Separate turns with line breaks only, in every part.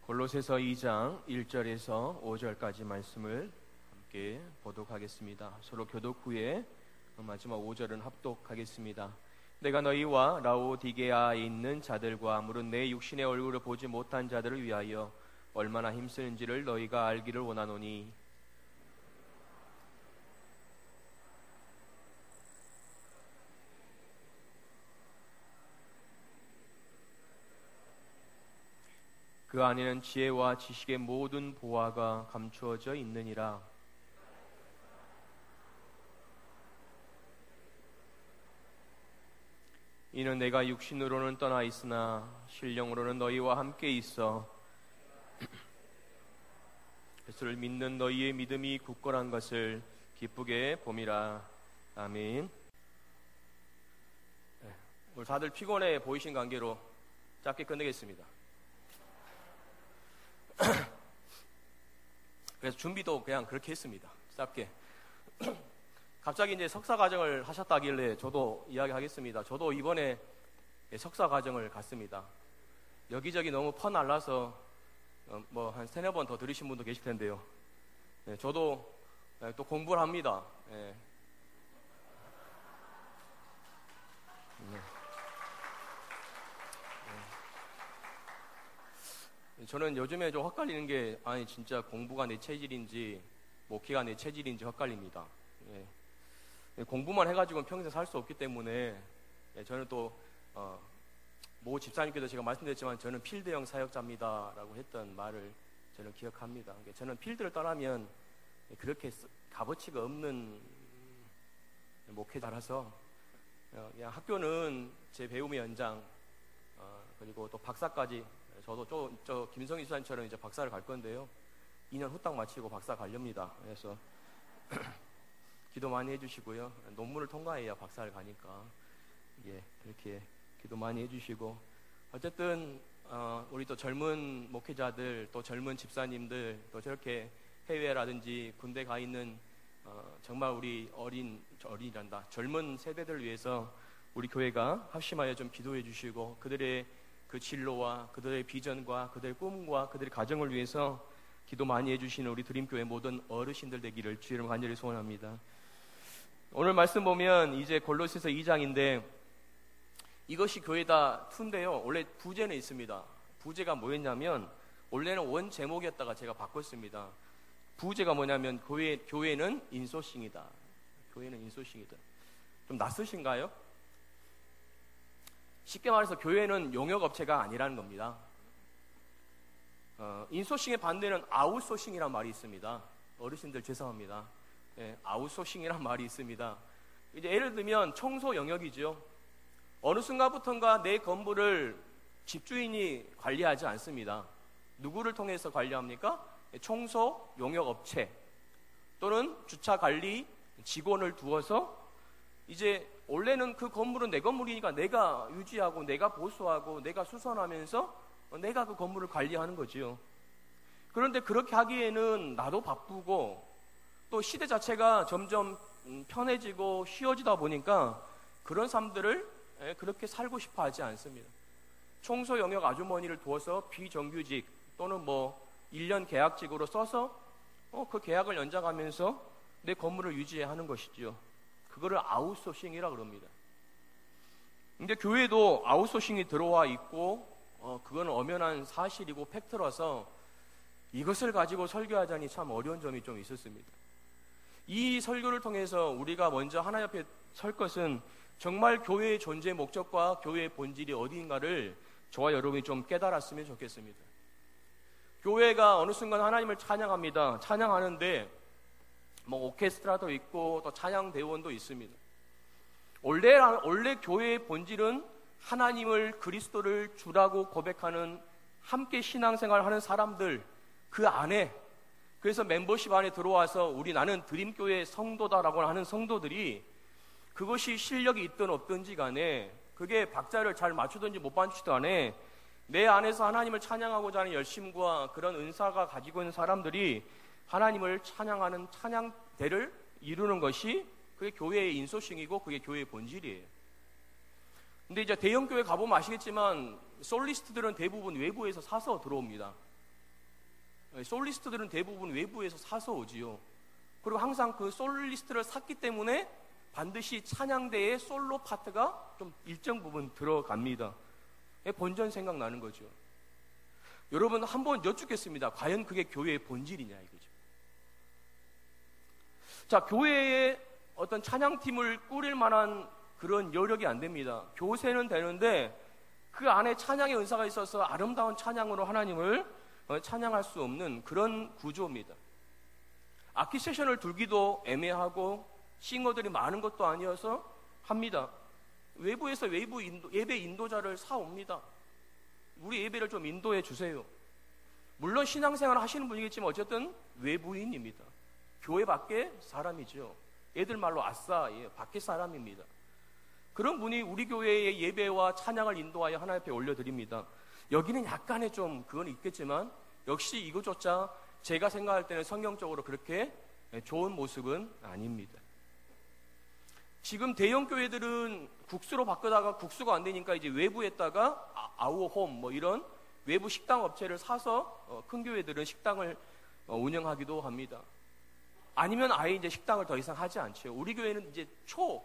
골로새서 2장 1절에서 5절까지 말씀을 함께 보독하겠습니다. 서로 교독 후에 마지막 5절은 합독하겠습니다. 내가 너희와 라오디게아에 있는 자들과 무릇 내 육신의 얼굴을 보지 못한 자들을 위하여 얼마나 힘쓰는지를 너희가 알기를 원하노니 그 안에는 지혜와 지식의 모든 보화가 감추어져 있느니라. 이는 내가 육신으로는 떠나 있으나 신령으로는 너희와 함께 있어 예수를 믿는 너희의 믿음이 굳건한 것을 기쁘게 봄이라. 아멘. 오늘 다들 피곤해 보이신 관계로 짧게 끝내겠습니다. 그래서 준비도 그냥 그렇게 했습니다. 짧게. 갑자기 이제 석사 과정을 하셨다길래 저도 이야기하겠습니다. 저도 이번에 석사 과정을 갔습니다. 여기저기 너무 퍼날라서 뭐 한 3-4번 더 들으신 분도 계실 텐데요. 저도 또 공부를 합니다. 저는 요즘에 좀 헷갈리는 게, 아니 진짜 공부가 내 체질인지 목회가 내 체질인지 헷갈립니다. 공부만 해가지고는 평생 살 수 없기 때문에 저는 또 모 집사님께도 제가 말씀드렸지만 저는 필드형 사역자입니다 라고 했던 말을 저는 기억합니다. 저는 필드를 떠나면 그렇게 값어치가 없는 목회자라서 그냥 학교는 제 배움의 연장, 그리고 또 박사까지, 저도 저 김성희 수사님처럼 이제 박사를 갈 건데요. 2년 후딱 마치고 박사 가렵니다. 그래서 기도 많이 해주시고요. 논문을 통과해야 박사를 가니까 그렇게 기도 많이 해주시고, 어쨌든 우리 또 젊은 목회자들, 또 젊은 집사님들, 또 저렇게 해외라든지 군대 가 있는 정말 우리 어린이란다 젊은 세대들을 위해서 우리 교회가 합심하여 좀 기도해 주시고, 그들의 그 진로와 그들의 비전과 그들의 꿈과 그들의 가정을 위해서 기도 많이 해주시는 우리 드림교회 모든 어르신들 되기를 주의 이름으로 간절히 소원합니다. 오늘 말씀 보면 이제 골로새서 2장인데 이것이 교회다 2인데요. 원래 부제는 있습니다. 부제가 뭐였냐면, 원래는 원 제목이었다가 제가 바꿨습니다. 부제가 뭐냐면 교회는 인소싱이다. 교회는 인소싱이다. 좀 낯서신가요? 쉽게 말해서 교회는 용역업체가 아니라는 겁니다. 인소싱의 반대는 아웃소싱이란 말이 있습니다. 어르신들 죄송합니다. 아웃소싱이란 말이 있습니다. 이제 예를 들면 청소 영역이죠. 어느 순간부터인가 내 건물을 집주인이 관리하지 않습니다. 누구를 통해서 관리합니까? 청소 용역업체 또는 주차 관리 직원을 두어서, 이제 원래는 그 건물은 내 건물이니까 내가 유지하고 내가 보수하고 내가 수선하면서 내가 그 건물을 관리하는 거지요. 그런데 그렇게 하기에는 나도 바쁘고 또 시대 자체가 점점 편해지고 쉬워지다 보니까 그런 사람들을 그렇게 살고 싶어 하지 않습니다. 청소 영역 아주머니를 두어서 비정규직 또는 1년 계약직으로 써서 그 계약을 연장하면서 내 건물을 유지해야 하는 것이지요. 그거를 아웃소싱이라고 그럽니다. 근데 교회도 아웃소싱이 들어와 있고 그거는 엄연한 사실이고 팩트라서 이것을 가지고 설교하자니 참 어려운 점이 좀 있었습니다. 이 설교를 통해서 우리가 먼저 하나님 앞에 설 것은 정말 교회의 존재 목적과 교회의 본질이 어디인가를 저와 여러분이 좀 깨달았으면 좋겠습니다. 교회가 어느 순간 하나님을 찬양합니다. 찬양하는데 오케스트라도 있고 또 찬양 대원도 있습니다. 원래 교회의 본질은 하나님을, 그리스도를 주라고 고백하는 함께 신앙생활을 하는 사람들, 그 안에, 그래서 멤버십 안에 들어와서 나는 드림교회 성도다라고 하는 성도들이, 그것이 실력이 있든 없든지 간에, 그게 박자를 잘 맞추든지 못 맞추든 간에 내 안에서 하나님을 찬양하고자 하는 열심과 그런 은사가 가지고 있는 사람들이 하나님을 찬양하는 찬양대를 이루는 것이 그게 교회의 인소싱이고 그게 교회의 본질이에요. 근데 이제 대형교회 가보면 아시겠지만 솔리스트들은 대부분 외부에서 사서 들어옵니다. 솔리스트들은 대부분 외부에서 사서 오지요. 그리고 항상 그 솔리스트를 샀기 때문에 반드시 찬양대에 솔로 파트가 좀 일정 부분 들어갑니다. 본전 생각나는 거죠. 여러분 한번 여쭙겠습니다. 과연 그게 교회의 본질이냐 이거죠. 자, 교회에 어떤 찬양팀을 꾸릴 만한 그런 여력이 안 됩니다. 교세는 되는데 그 안에 찬양의 은사가 있어서 아름다운 찬양으로 하나님을 찬양할 수 없는 그런 구조입니다. 악기 세션을 두기도 애매하고 싱어들이 많은 것도 아니어서 합니다. 외부에서 외부 예배 인도자를 사옵니다. 우리 예배를 좀 인도해 주세요. 물론 신앙생활을 하시는 분이겠지만 어쨌든 외부인입니다. 교회 밖에 사람이죠. 애들 말로 아싸, 밖에 사람입니다. 그런 분이 우리 교회의 예배와 찬양을 인도하여 하나님 앞에 올려드립니다. 여기는 약간의 좀 그건 있겠지만 역시 이것조차 제가 생각할 때는 성경적으로 그렇게 좋은 모습은 아닙니다. 지금 대형 교회들은 국수로 바꾸다가 국수가 안 되니까 이제 외부에다가 아우어홈 뭐 이런 외부 식당 업체를 사서 큰 교회들은 식당을 운영하기도 합니다. 아니면 아예 이제 식당을 더 이상 하지 않죠. 우리 교회는 이제 초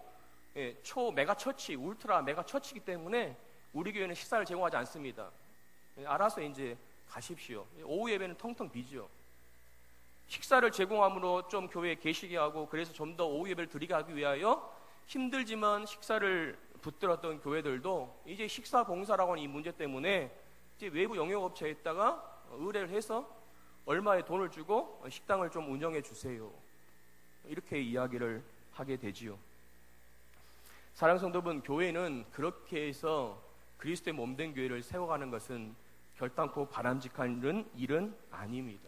메가처치, 울트라 메가처치이기 때문에 우리 교회는 식사를 제공하지 않습니다. 알아서 이제 가십시오. 오후 예배는 텅텅 비죠. 식사를 제공함으로 좀 교회에 계시게 하고 그래서 좀 더 오후 예배를 드리게 하기 위하여 힘들지만 식사를 붙들었던 교회들도 이제 식사 봉사라고 하는 이 문제 때문에 이제 외부 영역업체에다가 의뢰를 해서 얼마의 돈을 주고 식당을 좀 운영해 주세요. 이렇게 이야기를 하게 되지요. 사랑하는 성도분, 교회는 그렇게 해서 그리스도의 몸된 교회를 세워가는 것은 결단코 바람직한 일은 아닙니다.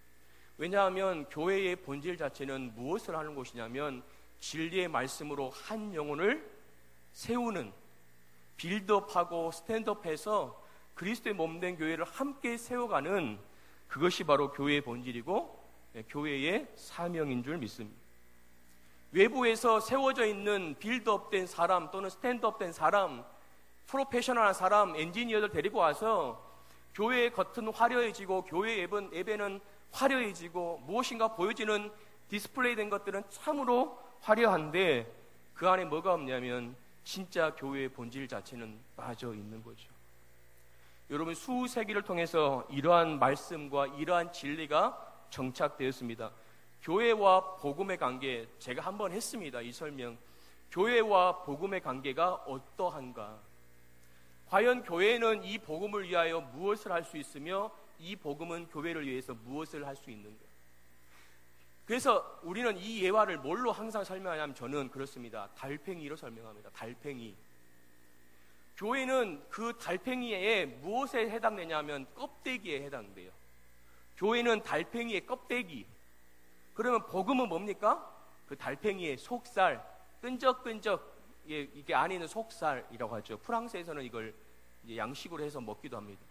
왜냐하면 교회의 본질 자체는 무엇을 하는 곳이냐면 진리의 말씀으로 한 영혼을 세우는, 빌드업하고 스탠드업해서 그리스도의 몸된 교회를 함께 세워가는 그것이 바로 교회의 본질이고 교회의 사명인 줄 믿습니다. 외부에서 세워져 있는 빌드업된 사람 또는 스탠드업된 사람, 프로페셔널한 사람, 엔지니어들 데리고 와서 교회의 겉은 화려해지고 교회 예배는 화려해지고 무엇인가 보여지는 디스플레이된 것들은 참으로 화려한데 그 안에 뭐가 없냐면 진짜 교회의 본질 자체는 빠져 있는 거죠. 여러분, 수세기를 통해서 이러한 말씀과 이러한 진리가 정착되었습니다. 교회와 복음의 관계, 제가 한번 했습니다. 이 설명. 교회와 복음의 관계가 어떠한가? 과연 교회는 이 복음을 위하여 무엇을 할 수 있으며 이 복음은 교회를 위해서 무엇을 할 수 있는가? 그래서 우리는 이 예화를 뭘로 항상 설명하냐면 저는 그렇습니다. 달팽이로 설명합니다. 달팽이. 교회는 그 달팽이에 무엇에 해당되냐면 껍데기에 해당돼요. 교회는 달팽이의 껍데기. 그러면 복음은 뭡니까? 그 달팽이의 속살, 끈적끈적, 이게 안에 있는 속살이라고 하죠. 프랑스에서는 이걸 이제 양식으로 해서 먹기도 합니다.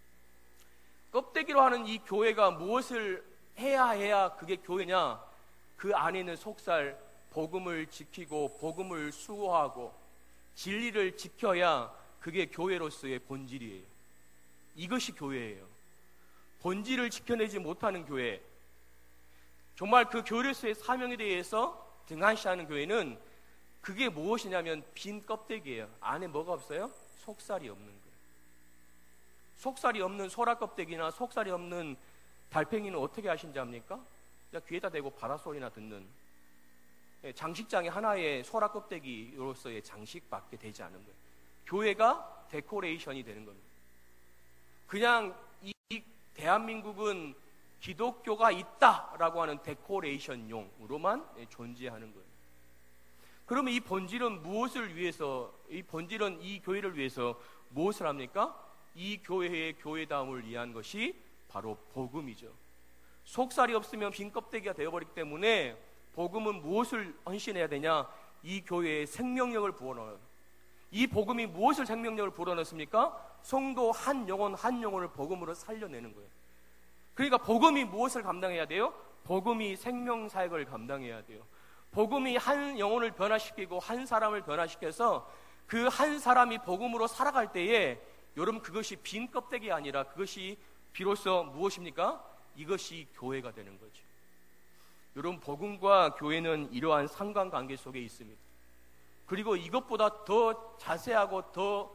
껍데기로 하는 이 교회가 무엇을 해야 그게 교회냐? 그 안에 있는 속살, 복음을 지키고 복음을 수호하고 진리를 지켜야 그게 교회로서의 본질이에요. 이것이 교회예요. 본질을 지켜내지 못하는 교회, 정말 그 교회로서의 사명에 대해서 등한시하는 교회는 그게 무엇이냐면 빈 껍데기예요. 안에 뭐가 없어요? 속살이 없는 거예요. 속살이 없는 소라 껍데기나 속살이 없는 달팽이는 어떻게 하신지 압니까? 그냥 귀에다 대고 바닷소리나 듣는 장식장의 하나의 소라 껍데기로서의 장식밖에 되지 않은 거예요. 교회가 데코레이션이 되는 겁니다. 그냥 이 대한민국은 기독교가 있다라고 하는 데코레이션용으로만 존재하는 거예요. 그러면 이 본질은 무엇을 위해서, 이 본질은 이 교회를 위해서 무엇을 합니까? 이 교회의 교회다움을 위한 것이 바로 복음이죠. 속살이 없으면 빈 껍데기가 되어버리기 때문에 복음은 무엇을 헌신해야 되냐? 이 교회에 생명력을 부어넣어요. 이 복음이 무엇을 생명력을 불어넣습니까? 성도 한 영혼 한 영혼을 복음으로 살려내는 거예요. 그러니까 복음이 무엇을 감당해야 돼요? 복음이 생명사역을 감당해야 돼요. 복음이 한 영혼을 변화시키고 한 사람을 변화시켜서 그 한 사람이 복음으로 살아갈 때에 여러분 그것이 빈 껍데기가 아니라 그것이 비로소 무엇입니까? 이것이 교회가 되는 거죠. 여러분, 복음과 교회는 이러한 상관관계 속에 있습니다. 그리고 이것보다 더 자세하고 더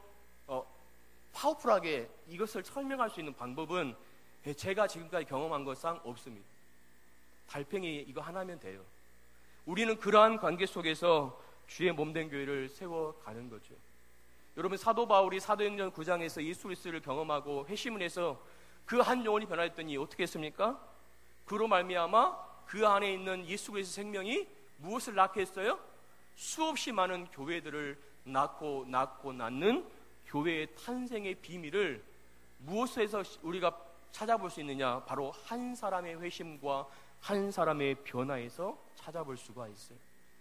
파워풀하게 이것을 설명할 수 있는 방법은 제가 지금까지 경험한 것상 없습니다. 달팽이 이거 하나면 돼요. 우리는 그러한 관계 속에서 주의 몸된 교회를 세워가는 거죠. 여러분, 사도 바울이 사도행전 9장에서 예수 그리스도를 경험하고 회심을 해서 그 한 영혼이 변화했더니 어떻게 했습니까? 그로 말미암아 그 안에 있는 예수 그리스도 생명이 무엇을 낳게 했어요? 수없이 많은 교회들을 낳고 낳는 교회의 탄생의 비밀을 무엇에서 우리가 찾아볼 수 있느냐? 바로 한 사람의 회심과 한 사람의 변화에서 찾아볼 수가 있어요.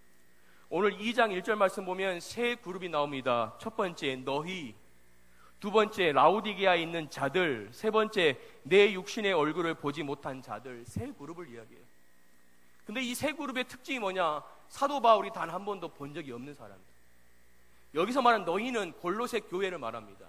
오늘 2장 1절 말씀 보면 세 그룹이 나옵니다. 첫 번째 너희, 두 번째 라오디게아에 있는 자들, 세 번째 내 육신의 얼굴을 보지 못한 자들, 세 그룹을 이야기해요. 근데 이 세 그룹의 특징이 뭐냐? 사도 바울이 단 한 번도 본 적이 없는 사람입니다. 여기서 말하는 너희는 골로새 교회를 말합니다.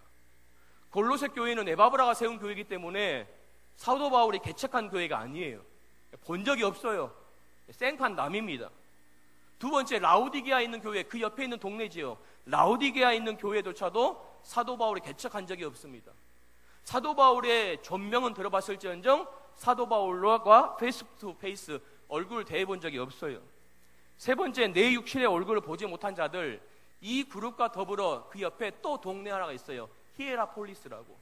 골로새 교회는 에바브라가 세운 교회이기 때문에 사도 바울이 개척한 교회가 아니에요. 본 적이 없어요. 생판 남입니다. 두 번째 라오디게아에 있는 교회, 그 옆에 있는 동네지요. 라오디게아에 있는 교회조차도 사도 바울이 개척한 적이 없습니다. 사도 바울의 전명은 들어봤을지언정 사도 바울과 페이스 투 페이스 얼굴을 대해본 적이 없어요. 세 번째 내 육신의 얼굴을 보지 못한 자들, 이 그룹과 더불어 그 옆에 또 동네 하나가 있어요. 히에라폴리스라고.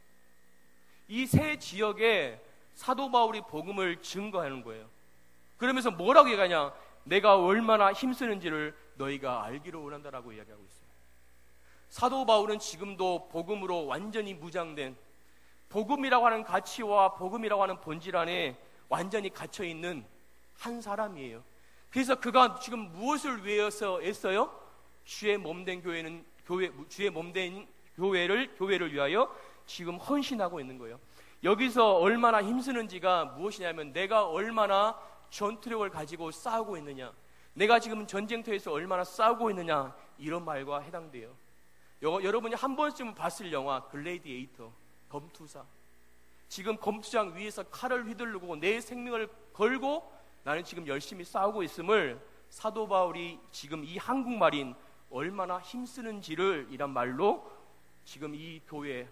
이 세 지역에 사도 바울이 복음을 증거하는 거예요. 그러면서 뭐라고 얘기하냐? 내가 얼마나 힘쓰는지를 너희가 알기를 원한다라고 이야기하고 있어요. 사도 바울은 지금도 복음으로 완전히 무장된, 복음이라고 하는 가치와 복음이라고 하는 본질 안에 완전히 갇혀있는 한 사람이에요. 그래서 그가 지금 무엇을 위해서 애써요? 주의 몸된 주의 몸된 교회를 위하여 지금 헌신하고 있는 거예요. 여기서 얼마나 힘쓰는지가 무엇이냐면 내가 얼마나 전투력을 가지고 싸우고 있느냐, 내가 지금 전쟁터에서 얼마나 싸우고 있느냐, 이런 말과 해당돼요. 여러분이 한 번쯤은 봤을 영화 글래디에이터, 검투사. 지금 검투장 위에서 칼을 휘두르고 내 생명을 걸고 나는 지금 열심히 싸우고 있음을 사도 바울이 지금 이 한국말인 얼마나 힘쓰는지를 이란 말로 지금 이 교회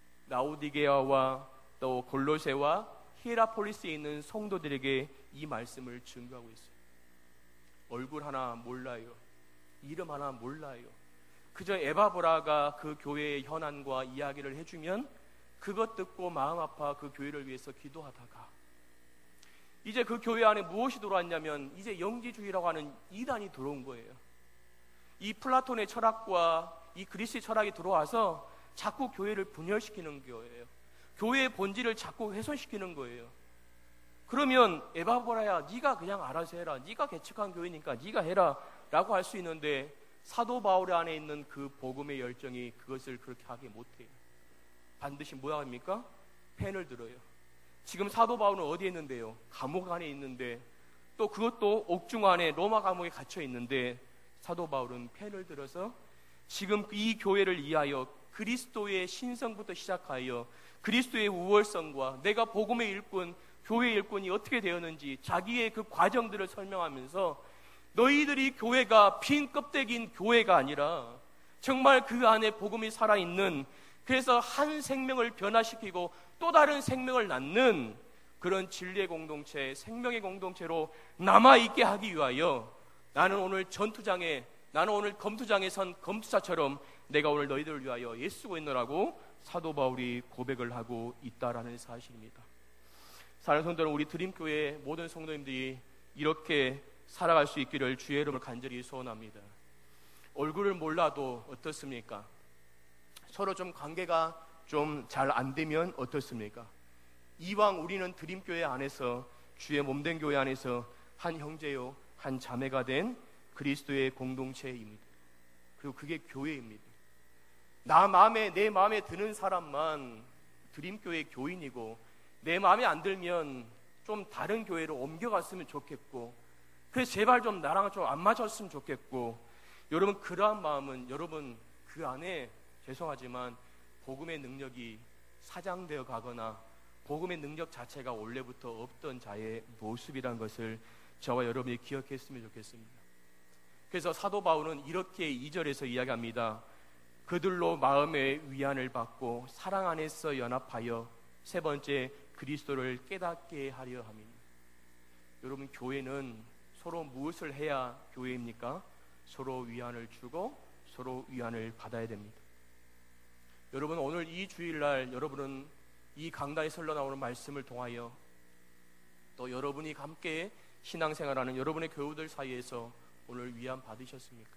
라오디게아와 또 골로새와 히에라폴리스에 있는 성도들에게 이 말씀을 증거하고 있어요. 얼굴 하나 몰라요. 이름 하나 몰라요. 그저 에바브라가 그 교회의 현안과 이야기를 해주면 그것 듣고 마음 아파 그 교회를 위해서 기도하다가 이제 그 교회 안에 무엇이 들어왔냐면 이제 영지주의라고 하는 이단이 들어온 거예요. 이 플라톤의 철학과 이 그리스의 철학이 들어와서 자꾸 교회를 분열시키는 거예요. 교회의 본질을 자꾸 훼손시키는 거예요. 그러면 에바브라야 네가 그냥 알아서 해라, 네가 개척한 교회니까 네가 해라 라고 할 수 있는데 사도 바울 안에 있는 그 복음의 열정이 그것을 그렇게 하게 못해요. 반드시 뭐야 합니까? 펜을 들어요. 지금 사도 바울은 어디에 있는데요? 감옥 안에 있는데, 또 그것도 옥중 안에 로마 감옥에 갇혀 있는데 사도 바울은 펜을 들어서 지금 이 교회를 위하여 그리스도의 신성부터 시작하여 그리스도의 우월성과 내가 복음의 일꾼, 교회의 일꾼이 어떻게 되었는지 자기의 그 과정들을 설명하면서 너희들이 교회가 빈 껍데기인 교회가 아니라 정말 그 안에 복음이 살아있는, 그래서 한 생명을 변화시키고 또 다른 생명을 낳는 그런 진리의 공동체, 생명의 공동체로 남아있게 하기 위하여 나는 오늘 전투장에, 나는 오늘 검투장에 선 검투사처럼 내가 오늘 너희들을 위하여 애쓰고 있노라고 사도 바울이 고백을 하고 있다라는 사실입니다. 사랑하는 성도들, 우리 드림교회 모든 성도님들이 이렇게 살아갈 수 있기를 주의 이름으로 간절히 소원합니다. 얼굴을 몰라도 어떻습니까? 서로 좀 관계가 좀 잘 안 되면 어떻습니까? 이왕 우리는 드림교회 안에서, 주의 몸된 교회 안에서 한 형제요 한 자매가 된 그리스도의 공동체입니다. 그리고 그게 교회입니다. 내 마음에 드는 사람만 드림교회 교인이고, 내 마음에 안 들면 좀 다른 교회로 옮겨갔으면 좋겠고, 그래서 제발 좀 나랑 좀 안 맞았으면 좋겠고, 여러분 그러한 마음은 여러분 그 안에 죄송하지만 복음의 능력이 사장되어 가거나 복음의 능력 자체가 원래부터 없던 자의 모습이란 것을 저와 여러분이 기억했으면 좋겠습니다. 그래서 사도 바울은 이렇게 2절에서 이야기합니다. 그들로 마음의 위안을 받고 사랑 안에서 연합하여 세 번째 그리스도를 깨닫게 하려 함이니. 여러분, 교회는 서로 무엇을 해야 교회입니까? 서로 위안을 주고 서로 위안을 받아야 됩니다. 여러분, 오늘 이 주일날 여러분은 이 강단에서 흘러나오는 말씀을 통하여 또 여러분이 함께 신앙생활하는 여러분의 교우들 사이에서 오늘 위안 받으셨습니까?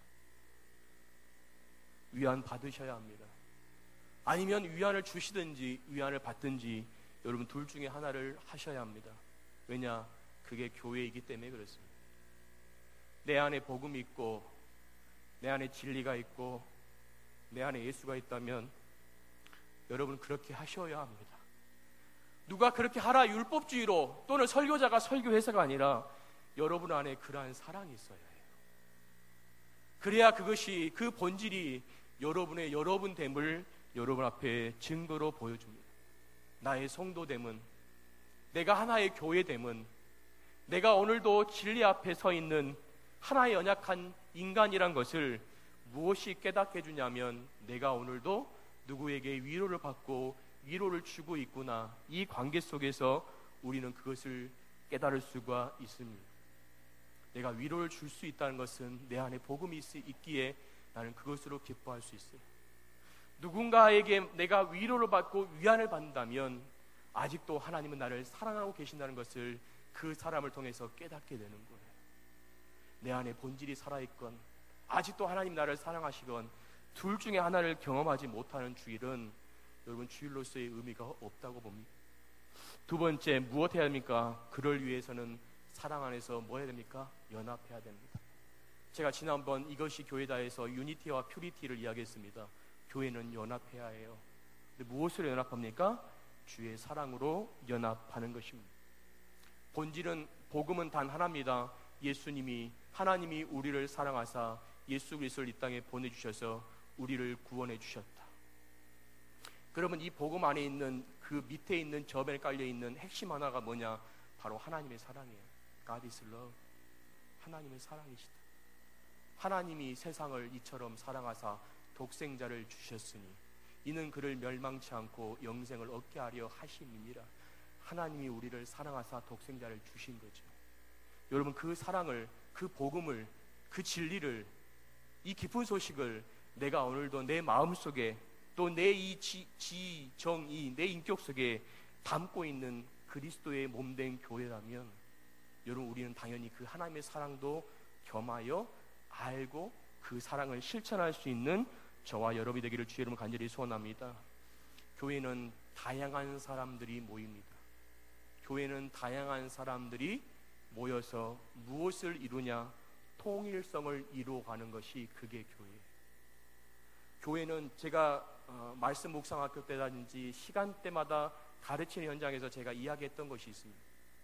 위안 받으셔야 합니다. 아니면 위안을 주시든지 위안을 받든지 여러분 둘 중에 하나를 하셔야 합니다. 왜냐? 그게 교회이기 때문에 그렇습니다. 내 안에 복음이 있고 내 안에 진리가 있고 내 안에 예수가 있다면 여러분 그렇게 하셔야 합니다. 누가 그렇게 하라 율법주의로 또는 설교자가 설교해서가 아니라 여러분 안에 그러한 사랑이 있어야 해요. 그래야 그것이 그 본질이 여러분의 여러분됨을 여러분 앞에 증거로 보여줍니다. 나의 성도됨은, 내가 하나의 교회됨은, 내가 오늘도 진리 앞에 서 있는 하나의 연약한 인간이란 것을 무엇이 깨닫게 해주냐면 내가 오늘도 누구에게 위로를 받고 위로를 주고 있구나. 이 관계 속에서 우리는 그것을 깨달을 수가 있습니다. 내가 위로를 줄 수 있다는 것은 내 안에 복음이 있기에 나는 그것으로 기뻐할 수 있어요. 누군가에게 내가 위로를 받고 위안을 받는다면 아직도 하나님은 나를 사랑하고 계신다는 것을 그 사람을 통해서 깨닫게 되는 거예요. 내 안에 본질이 살아있건 아직도 하나님 나를 사랑하시건 둘 중에 하나를 경험하지 못하는 주일은 여러분 주일로서의 의미가 없다고 봅니다. 두 번째, 무엇 해야 합니까? 그를 위해서는 사랑 안에서 뭐 해야 됩니까? 연합해야 됩니다. 제가 지난번 이것이 교회다에서 유니티와 퓨리티를 이야기했습니다. 교회는 연합해야 해요. 근데 무엇으로 연합합니까? 주의 사랑으로 연합하는 것입니다. 본질은, 복음은 단 하나입니다. 예수님이, 하나님이 우리를 사랑하사 예수 그리스도를 이 땅에 보내주셔서 우리를 구원해 주셨다. 그러면 이 복음 안에 있는 그 밑에 있는 저변에 깔려있는 핵심 하나가 뭐냐? 바로 하나님의 사랑이에요. God is love. 하나님의 사랑이시다. 하나님이 세상을 이처럼 사랑하사 독생자를 주셨으니 이는 그를 멸망치 않고 영생을 얻게 하려 하심이니라. 하나님이 우리를 사랑하사 독생자를 주신 거죠. 여러분, 그 사랑을, 그 복음을, 그 진리를, 이 깊은 소식을 내가 오늘도 내 마음속에 또 내 이 정의, 내 인격 속에 담고 있는 그리스도의 몸된 교회라면 여러분, 우리는 당연히 그 하나님의 사랑도 겸하여 알고 그 사랑을 실천할 수 있는 저와 여러분이 되기를 주의 이름으로 간절히 소원합니다. 교회는 다양한 사람들이 모입니다. 교회는 다양한 사람들이 모여서 무엇을 이루냐? 통일성을 이루어가는 것이 그게 교회예요. 교회는 제가 말씀 묵상학교 때라든지 시간대마다 가르치는 현장에서 제가 이야기했던 것이 있습니다.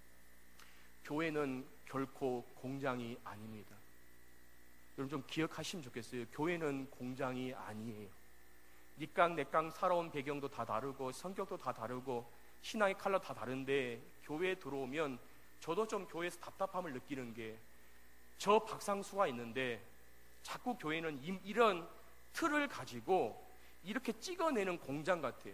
교회는 결코 공장이 아닙니다. 여러분 좀 기억하시면 좋겠어요. 교회는 공장이 아니에요. 니깡 내깡 살아온 배경도 다 다르고 성격도 다 다르고 신앙의 컬러 다 다른데 교회에 들어오면 저도 좀 교회에서 답답함을 느끼는 게, 저 박상수가 있는데 자꾸 교회는 이런 틀을 가지고 이렇게 찍어내는 공장 같아요.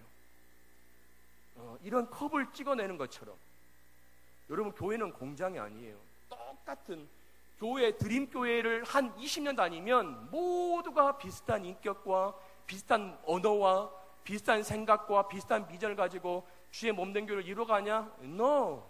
이런 컵을 찍어내는 것처럼. 여러분, 교회는 공장이 아니에요. 똑같은 교회, 드림교회를 한 20년 다니면 모두가 비슷한 인격과 비슷한 언어와 비슷한 생각과 비슷한 비전을 가지고 주의 몸된 교회를 이루어가냐? No.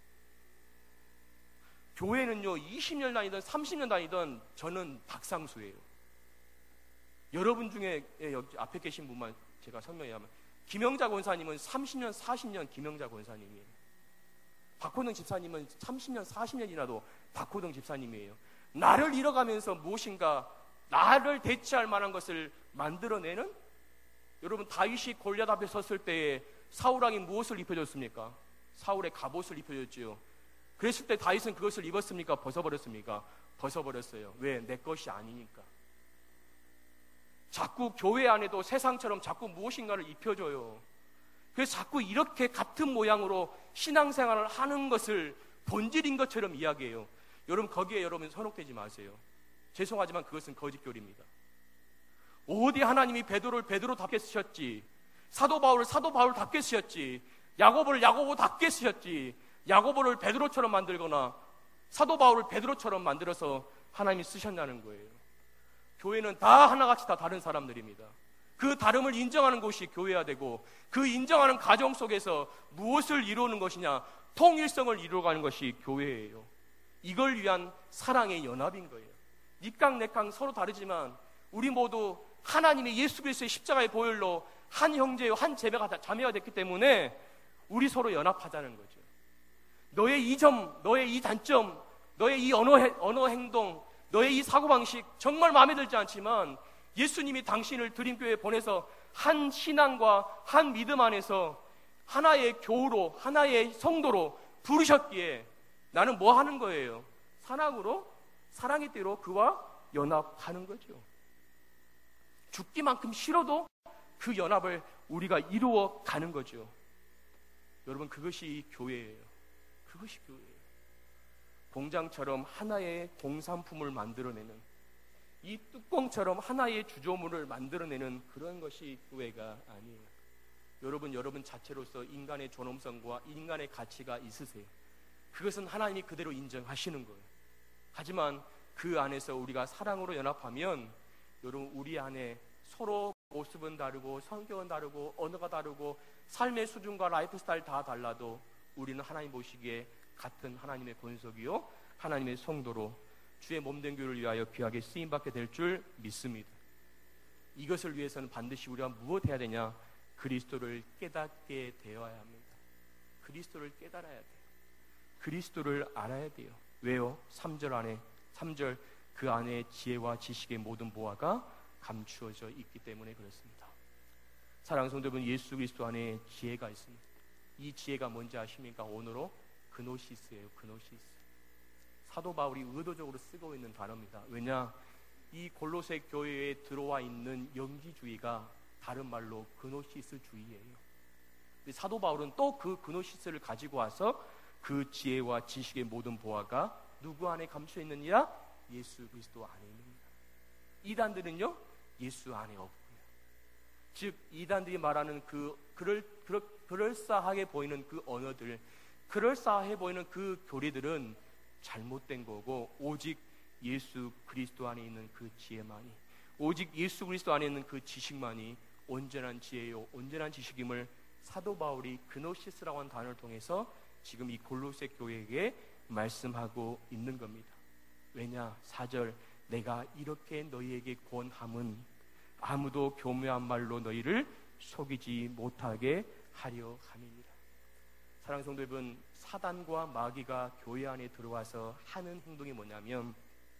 교회는요, 20년 다니든 30년 다니든 저는 박상수예요. 여러분 중에 여기 앞에 계신 분만 제가 설명하면, 김영자 권사님은 30년, 40년 김영자 권사님이에요. 박호동 집사님은 30년, 40년이라도 박호동 집사님이에요. 나를 잃어가면서 무엇인가 나를 대체할 만한 것을 만들어내는, 여러분 다윗이 골리앗 앞에 섰을 때에 사울왕이 무엇을 입혀줬습니까? 사울의 갑옷을 입혀줬지요. 그랬을 때 다윗은 그것을 입었습니까? 벗어버렸습니까? 벗어버렸어요. 왜? 내 것이 아니니까. 자꾸 교회 안에도 세상처럼 자꾸 무엇인가를 입혀줘요. 그래서 자꾸 이렇게 같은 모양으로 신앙생활을 하는 것을 본질인 것처럼 이야기해요. 여러분, 거기에 여러분 현혹되지 마세요. 죄송하지만 그것은 거짓교리입니다. 어디 하나님이 베드로를 베드로답게 쓰셨지, 사도 바울을 사도 바울답게 쓰셨지, 야고보를 야고보답게 쓰셨지, 야고보를 베드로처럼 만들거나 사도 바울을 베드로처럼 만들어서 하나님이 쓰셨냐는 거예요. 교회는 다 하나같이 다 다른 사람들입니다. 그 다름을 인정하는 곳이 교회야 되고, 그 인정하는 가정 속에서 무엇을 이루는 것이냐, 통일성을 이루어가는 것이 교회예요. 이걸 위한 사랑의 연합인 거예요. 니깡 내깡 서로 다르지만 우리 모두 하나님의 예수 그리스도의 십자가의 보혈로 한 형제요 한 자매가 됐기 때문에 우리 서로 연합하자는 거죠. 너의 이 점, 너의 이 단점, 너의 이 언어 행동, 너의 이 사고방식 정말 마음에 들지 않지만 예수님이 당신을 드림교회에 보내서 한 신앙과 한 믿음 안에서 하나의 교우로, 하나의 성도로 부르셨기에 나는 뭐 하는 거예요? 사랑으로, 사랑의 때로 그와 연합하는 거죠. 죽기만큼 싫어도 그 연합을 우리가 이루어 가는 거죠. 여러분, 그것이 교회예요. 그것이 교회예요. 공장처럼 하나의 공산품을 만들어내는, 이 뚜껑처럼 하나의 주조물을 만들어내는 그런 것이 교회가 아니에요. 여러분 자체로서 인간의 존엄성과 인간의 가치가 있으세요. 그것은 하나님이 그대로 인정하시는 거예요. 하지만 그 안에서 우리가 사랑으로 연합하면 여러분, 우리 안에 서로 모습은 다르고 성격은 다르고 언어가 다르고 삶의 수준과 라이프 스타일 다 달라도 우리는 하나님 보시기에 같은 하나님의 권속이요 하나님의 성도로 주의 몸된 교회를 위하여 귀하게 쓰임받게 될 줄 믿습니다. 이것을 위해서는 반드시 우리가 무엇 해야 되냐? 그리스도를 깨닫게 되어야 합니다. 그리스도를 깨달아야 돼요. 그리스도를 알아야 돼요. 왜요? 3절 그 안에 지혜와 지식의 모든 보화가 감추어져 있기 때문에 그렇습니다. 사랑하는 성도 여러분, 예수 그리스도 안에 지혜가 있습니다. 이 지혜가 뭔지 아십니까? 오늘로 그노시스예요. 그노시스. 사도 바울이 의도적으로 쓰고 있는 단어입니다. 왜냐? 이 골로새 교회에 들어와 있는 영지주의가 다른 말로 그노시스주의예요. 사도 바울은 또 그 그노시스를 가지고 와서 그 지혜와 지식의 모든 보화가 누구 안에 감춰 있느니라? 예수 그리스도 안에 있느니라. 이단들은요, 예수 안에 없고요. 즉 이단들이 말하는 그럴싸하게 보이는 그 언어들, 그럴싸해 보이는 그 교리들은 잘못된 거고, 오직 예수 그리스도 안에 있는 그 지혜만이, 오직 예수 그리스도 안에 있는 그 지식만이 온전한 지혜요 온전한 지식임을 사도 바울이 그노시스라고 하는 단어를 통해서 지금 이 골로새 교회에게 말씀하고 있는 겁니다. 왜냐? 4절, 내가 이렇게 너희에게 권함은 아무도 교묘한 말로 너희를 속이지 못하게 하려 함이니라. 사랑하는 성도 여러분, 사단과 마귀가 교회 안에 들어와서 하는 행동이 뭐냐면,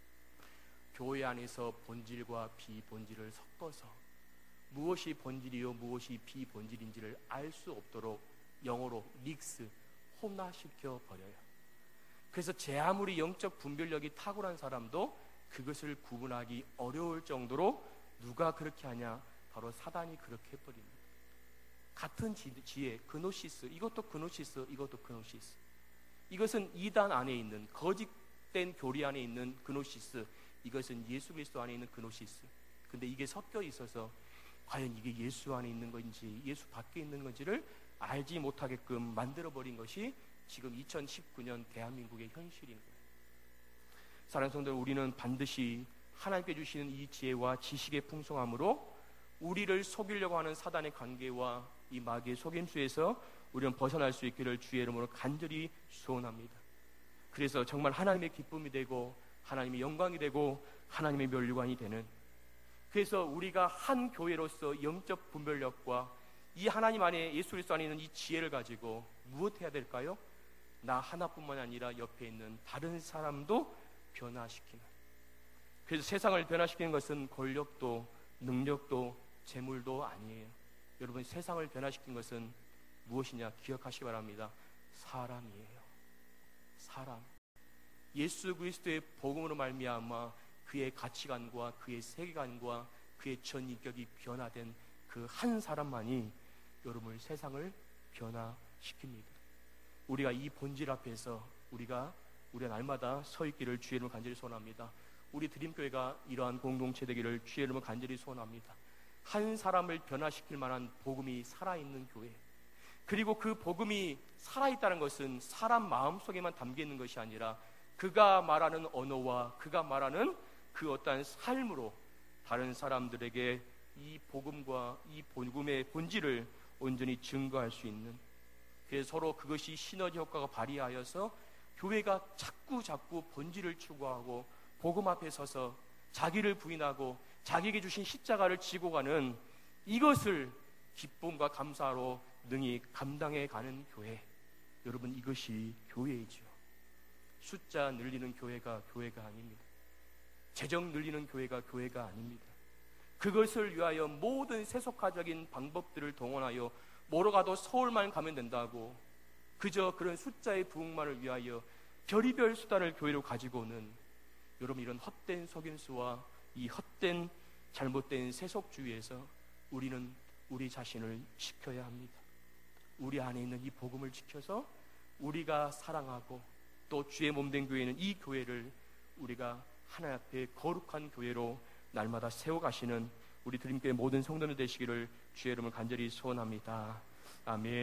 교회 안에서 본질과 비본질을 섞어서 무엇이 본질이요 무엇이 비본질인지를 알 수 없도록 영어로 믹스, 혼합시켜 버려요. 그래서 제 아무리 영적 분별력이 탁월한 사람도 그것을 구분하기 어려울 정도로 누가 그렇게 하냐? 바로 사단이 그렇게 해버립니다. 같은 지혜, 그노시스, 이것도 그노시스, 이것도 그노시스. 이것은 이단 안에 있는 거짓된 교리 안에 있는 그노시스, 이것은 예수 그리스도 안에 있는 그노시스. 근데 이게 섞여 있어서 과연 이게 예수 안에 있는 건지 예수 밖에 있는 건지를 알지 못하게끔 만들어버린 것이 지금 2019년 대한민국의 현실인 거예요. 사랑하는 성도들, 우리는 반드시 하나님께 주시는 이 지혜와 지식의 풍성함으로 우리를 속이려고 하는 사단의 관계와 이 마귀의 속임수에서 우리는 벗어날 수 있기를 주의 이름으로 간절히 소원합니다. 그래서 정말 하나님의 기쁨이 되고 하나님의 영광이 되고 하나님의 면류관이 되는, 그래서 우리가 한 교회로서 영적 분별력과 이 하나님 안에 예수 그리스도 안에 있는 이 지혜를 가지고 무엇 해야 될까요? 나 하나뿐만 아니라 옆에 있는 다른 사람도 변화시키는. 그래서 세상을 변화시키는 것은 권력도 능력도 재물도 아니에요. 여러분, 세상을 변화시키는 것은 무엇이냐? 기억하시기 바랍니다. 사람이에요. 사람. 예수 그리스도의 복음으로 말미암아 그의 가치관과 그의 세계관과 그의 전 인격이 변화된 그 한 사람만이 여러분을 세상을 변화시킵니다. 우리가 이 본질 앞에서 우리가 날마다 서 있기를 주의 이름으로 간절히 소원합니다. 우리 드림교회가 이러한 공동체 되기를 주의 이름으로 간절히 소원합니다. 한 사람을 변화시킬 만한 복음이 살아있는 교회, 그리고 그 복음이 살아있다는 것은 사람 마음속에만 담겨있는 것이 아니라 그가 말하는 언어와 그가 말하는 그 어떠한 삶으로 다른 사람들에게 이 복음과 이 복음의 본질을 온전히 증거할 수 있는, 그래서 서로 그것이 시너지 효과가 발휘하여서 교회가 자꾸 본질을 추구하고 복음 앞에 서서 자기를 부인하고 자기에게 주신 십자가를 지고 가는 이것을 기쁨과 감사로 능히 감당해 가는 교회. 여러분, 이것이 교회이죠. 숫자 늘리는 교회가 아닙니다. 재정 늘리는 교회가 아닙니다. 그것을 위하여 모든 세속화적인 방법들을 동원하여 뭐로 가도 서울만 가면 된다고 그저 그런 숫자의 부흥만을 위하여 별의별 수단을 교회로 가지고는, 여러분, 이런 헛된 속임수와 이 헛된 잘못된 세속주의에서 우리는 우리 자신을 지켜야 합니다. 우리 안에 있는 이 복음을 지켜서 우리가 사랑하고 또 주의 몸된 교회는 이 교회를 우리가 하나님 앞에 거룩한 교회로 날마다 세워가시는 우리 드림교회 모든 성도들 되시기를 주의 이름을 간절히 소원합니다. 아멘.